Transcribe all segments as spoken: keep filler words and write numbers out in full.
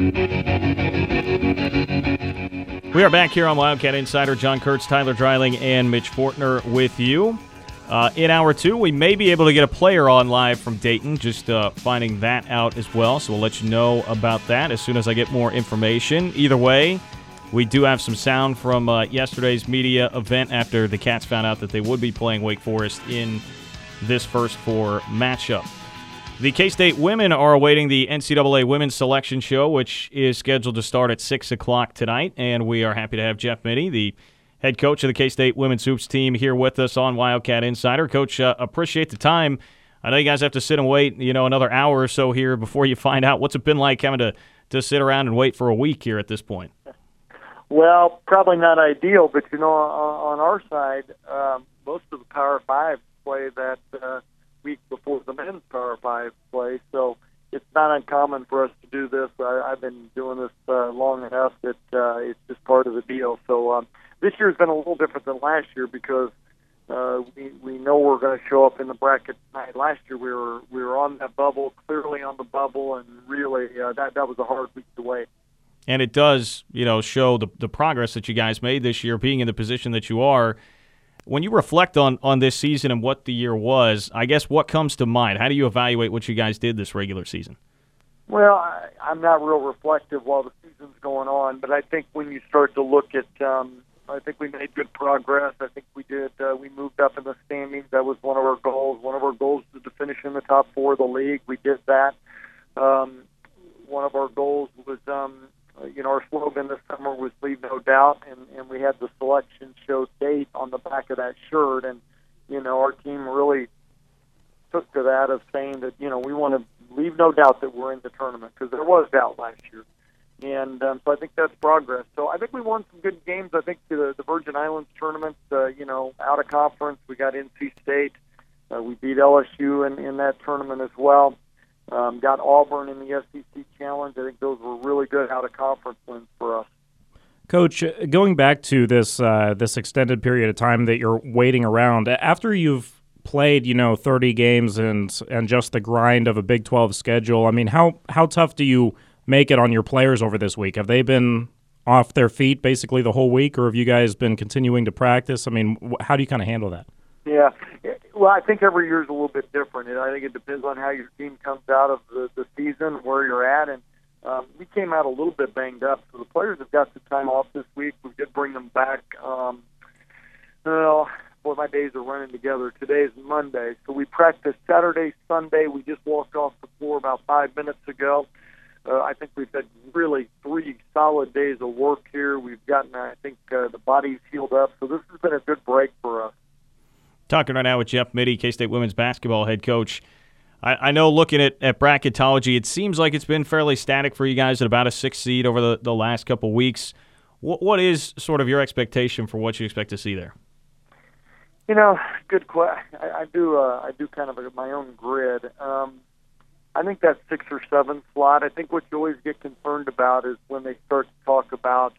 We are back here on Wildcat Insider. John Kurtz, Tyler Dreiling, and Mitch Fortner with you. Uh, in hour two, we may be able to get a player on live from Dayton, just uh, finding that out as well. So we'll let you know about that as soon as I get more information. Either way, we do have some sound from uh, yesterday's media event after the Cats found out that they would be playing Wake Forest in this first four matchup. The K-State women are awaiting the N C double A Women's Selection Show, which is scheduled to start at six o'clock tonight, and we are happy to have Jeff Mittie, the head coach of the K-State Women's Hoops team, here with us on Wildcat Insider. Coach, uh, appreciate the time. I know you guys have to sit and wait, you know, another hour or so here before you find out. What's it been like having to, to sit around and wait for a week here at this point? Well, probably not ideal, but, you know, on, on our side, um, most of the Power Five play that uh, week before the men's Power Five play, so it's not uncommon for us to do this. I, I've been doing this uh, long enough that uh, it's just part of the deal. So um, this year's been a little different than last year because uh, we we know we're going to show up in the bracket tonight. Last year we were we were on that bubble, clearly on the bubble, and really uh, that that was a hard week to wait. And it does, you know, show the the progress that you guys made this year, being in the position that you are. When you reflect on, on this season and what the year was, I guess what comes to mind? How do you evaluate what you guys did this regular season? Well, I, I'm not real reflective while the season's going on, but I think when you start to look at, um, I think we made good progress. I think we did. Uh, we moved up in the standings. That was one of our goals. One of our goals was to finish in the top four of the league. We did that. Um, one of our goals was, um, you know, our slogan this summer was "Leave No Doubt," and, and we had the selection show date on the back of that shirt. And, you know, our team really took to that of saying that, you know, we want to leave no doubt that we're in the tournament because there was doubt last year. And um, so I think that's progress. So I think we won some good games. I think the, the Virgin Islands tournament, uh, you know, out of conference, we got N C State. Uh, we beat L S U in, in that tournament as well. Um, got Auburn in the S E C Challenge. I think those were really good out-of-conference wins for us. Coach, going back to this uh, this extended period of time that you're waiting around, after you've played, you know, thirty games and and just the grind of a Big twelve schedule, I mean, how how tough do you make it on your players over this week? Have they been off their feet basically the whole week, or have you guys been continuing to practice? I mean, how do you kind of handle that? Yeah. Well, I think every year is a little bit different, and I think it depends on how your team comes out of the, the season, where you're at, and um, we came out a little bit banged up, so the players have got some time off this week. We did bring them back. Um, well, boy, my days are running together. Today is Monday, so we practiced Saturday, Sunday. We just walked off the floor about five minutes ago. Uh, I think we've had really three solid days of work here. We've gotten, I think, uh, the bodies healed up, so this has been a good break for us. Talking right now with Jeff Mittie, K-State women's basketball head coach. I, I know looking at, at bracketology, it seems like it's been fairly static for you guys at about a six seed over the, the last couple weeks. What, what is sort of your expectation for what you expect to see there? You know, good question. I, I do uh, I do kind of a, my own grid. Um, I think that six or seven slot, I think what you always get concerned about is when they start to talk about,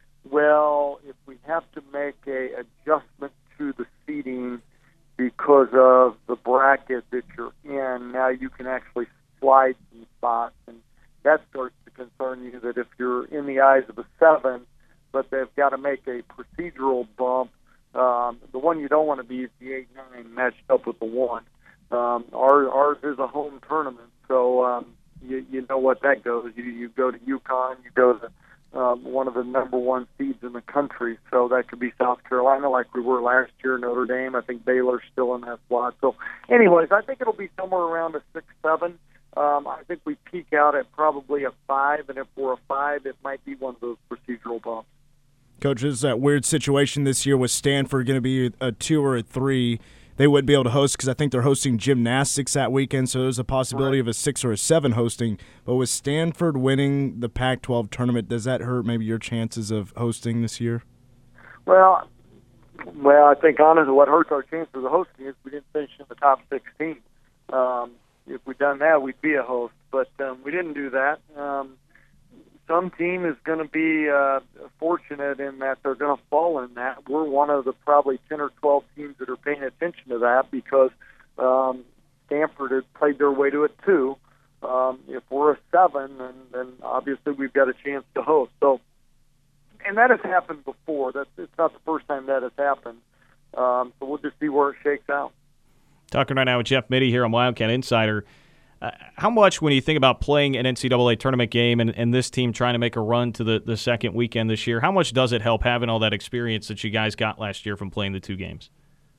well, if we have to make a adjustment to the seeding because of the bracket that you're in, now you can actually slide some spots. And that starts to concern you that if you're in the eyes of a seven, but they've got to make a procedural bump, um, the one you don't want to be is the eight nine matched up with the one. Um, our, ours is a home tournament, so um, you, you know what that goes. You, you go to UConn, you go to Um, one of the number one seeds in the country, so that could be South Carolina like we were last year, Notre Dame. I think Baylor's still in that slot. So anyways, I think it'll be somewhere around a six seven. Um, I think we peak out at probably a five, and if we're a five, it might be one of those procedural bumps. Coach, this is that weird situation this year with Stanford going to be a two or a three. They wouldn't be able to host because I think they're hosting gymnastics that weekend, so there's a possibility right. of a six or a seven hosting. But with Stanford winning the Pac twelve tournament, does that hurt maybe your chances of hosting this year? Well, well, I think honestly what hurts our chances of hosting is we didn't finish in the top sixteen. Um, if we'd done that, we'd be a host, but um, we didn't do that. Um, some team is going to be uh, fortunate in that they're going to fall in that. We're one of the probably ten or twelve teams that are paying attention to that because um, Stanford had played their way to it too. Um, if we're a seven, then, then obviously we've got a chance to host. So, and that has happened before. That's it's not the first time that has happened. Um, so we'll just see where it shakes out. Talking right now with Jeff Mittie here on Wildcat Insider. Uh, how much, when you think about playing an N C double A tournament game and, and this team trying to make a run to the, the second weekend this year, how much does it help having all that experience that you guys got last year from playing the two games?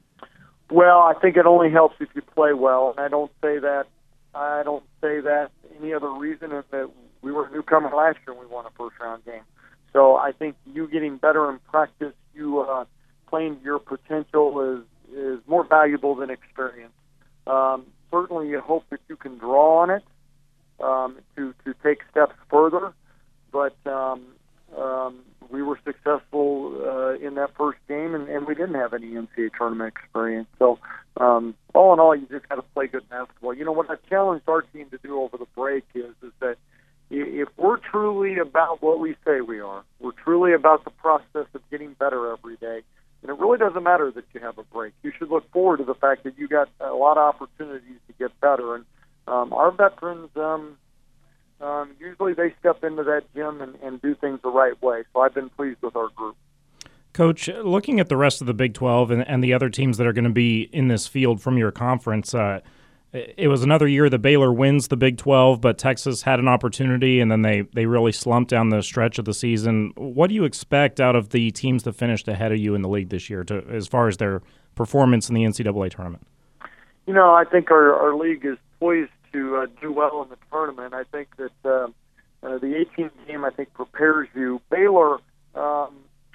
Well, I think it only helps if you play well, and I don't say that. I don't say that any other reason than that we were a newcomer last year and we won a first-round game. So I think you getting better in practice, you uh, playing to your potential is is more valuable than experience. Um, certainly, you hope that you can draw on it um, to to take steps further. But um, um, we were successful uh, in that first game, and, and we didn't have any N C double A tournament experience. So, um, all in all, you just got to play good basketball. You know what I've challenged our team to do over the break is is that if we're truly about what we say we are, we're truly about the process of getting better every day. And it really doesn't matter that you have a break. You should look forward to the fact that you got a lot of opportunities to get better. And um, our veterans, um, um, usually they step into that gym and, and do things the right way. So I've been pleased with our group. Coach, looking at the rest of the Big twelve and, and the other teams that are going to be in this field from your conference, uh, it was another year that Baylor wins the Big twelve, but Texas had an opportunity, and then they, they really slumped down the stretch of the season. What do you expect out of the teams that finished ahead of you in the league this year to, as far as their performance in the N C double A tournament? You know, I think our, our league is poised to uh, do well in the tournament. I think that uh, uh, the eighteen game, I think, prepares you. Baylor, um,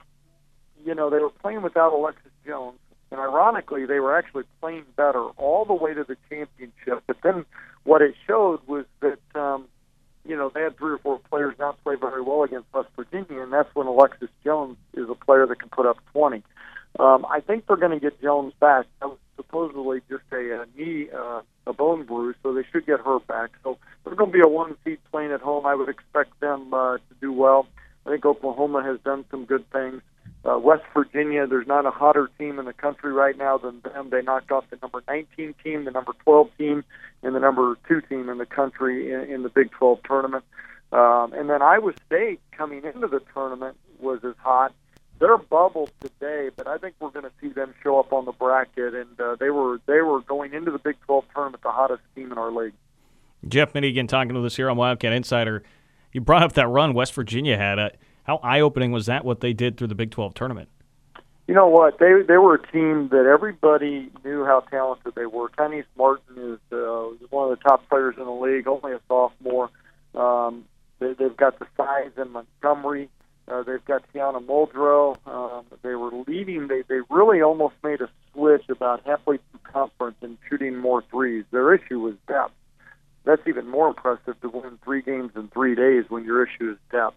you know, they were playing without Alexis Jones. And ironically, they were actually playing better all the way to the championship. But then what it showed was that, um, you know, they had three or four players not play very well against West Virginia, and that's when Alexis Jones is a player that can put up twenty. Um, I think they're going to get Jones back. That was supposedly just a, a knee, uh, a bone bruise, so they should get her back. So they're going to be a one seed playing at home. I would expect them uh, to do well. I think Oklahoma has done some good things. Uh, West Virginia, there's not a hotter team in the country right now than them. They knocked off the number nineteen team, the number twelve team, and the number two team in the country in, in the Big twelve tournament. Um, and then Iowa State coming into the tournament was as hot. They're bubbled today, but I think we're going to see them show up on the bracket. And uh, they were they were going into the Big twelve tournament the hottest team in our league. Jeff Mittie again talking to us here on Wildcat Insider. You brought up that run West Virginia had. Uh, How eye-opening was that, what they did through the Big twelve tournament? You know what? They they were a team that everybody knew how talented they were. Tynese Martin is uh, one of the top players in the league, only a sophomore. Um, they, they've got the size in Montgomery. Uh, they've got Tiana Muldrow. Um, they were leading. They, they really almost made a switch about halfway through conference and shooting more threes. Their issue was depth. That's even more impressive to win three games in three days when your issue is depth.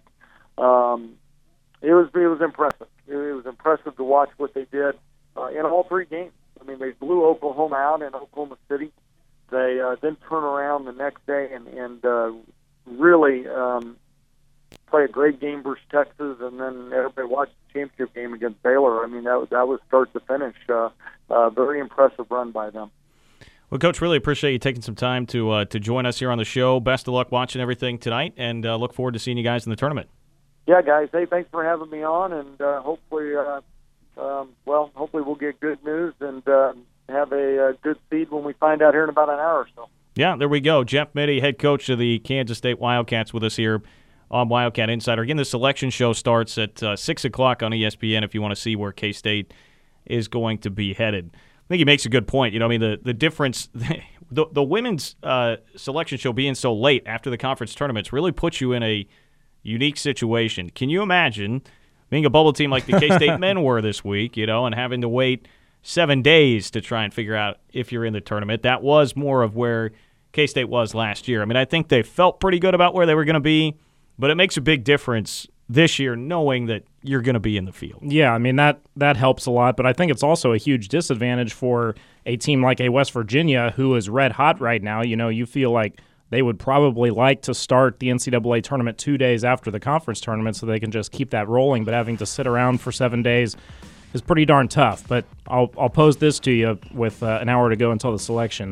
Um, it was it was impressive. It, it was impressive to watch what they did uh, in all three games. I mean, they blew Oklahoma out in Oklahoma City. They uh, then turn around the next day and and uh, really um, play a great game versus Texas, and then everybody watched the championship game against Baylor. I mean, that was that was start to finish. Uh, uh, very impressive run by them. Well, Coach, really appreciate you taking some time to uh, to join us here on the show. Best of luck watching everything tonight, and uh, look forward to seeing you guys in the tournament. Yeah, guys. Hey, thanks for having me on, and uh, hopefully, uh, um, well, hopefully we'll get good news and uh, have a, a good seed when we find out here in about an hour or so. Yeah, there we go. Jeff Mittie, head coach of the Kansas State Wildcats, with us here on Wildcat Insider. Again, the selection show starts at uh, six o'clock on E S P N if you want to see where K-State is going to be headed. I think he makes a good point. You know, I mean, the, the difference, the, the women's uh, selection show being so late after the conference tournaments really puts you in a unique situation. Can you imagine being a bubble team like the K-State men were this week, you know, and having to wait seven days to try and figure out if you're in the tournament? That was more of where K-State was last year. I mean, I think they felt pretty good about where they were going to be, but it makes a big difference this year knowing that you're going to be in the field. Yeah, I mean, that that helps a lot, but I think it's also a huge disadvantage for a team like a West Virginia who is red hot right now. You know, you feel like they would probably like to start the N C double A tournament two days after the conference tournament so they can just keep that rolling, but having to sit around for seven days is pretty darn tough. But I'll, I'll pose this to you with uh, an hour to go until the selection.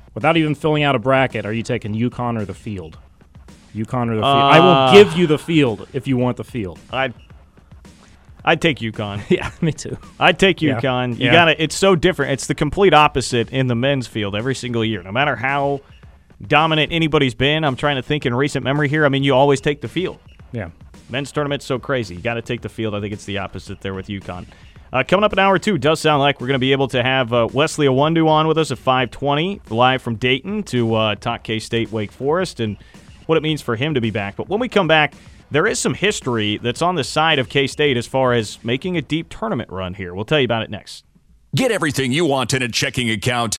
Without even filling out a bracket, are you taking UConn or the field? UConn or the field? Uh, I will give you the field if you want the field. I'd I'd take UConn. Yeah, me too. I'd take Yeah. UConn. You Yeah. gotta. It's so different. It's the complete opposite in the men's field every single year. No matter how dominant anybody's been, I'm trying to think in recent memory here. I mean, you always take the field. Yeah. Men's tournament's so crazy. You got to take the field. I think it's the opposite there with UConn. Uh, coming up in hour two, does sound like we're going to be able to have uh, Wesley Awundu on with us at five twenty, live from Dayton to uh, talk K-State Wake Forest and what it means for him to be back. But when we come back, there is some history that's on the side of K-State as far as making a deep tournament run here. We'll tell you about it next. Get everything you want in a checking account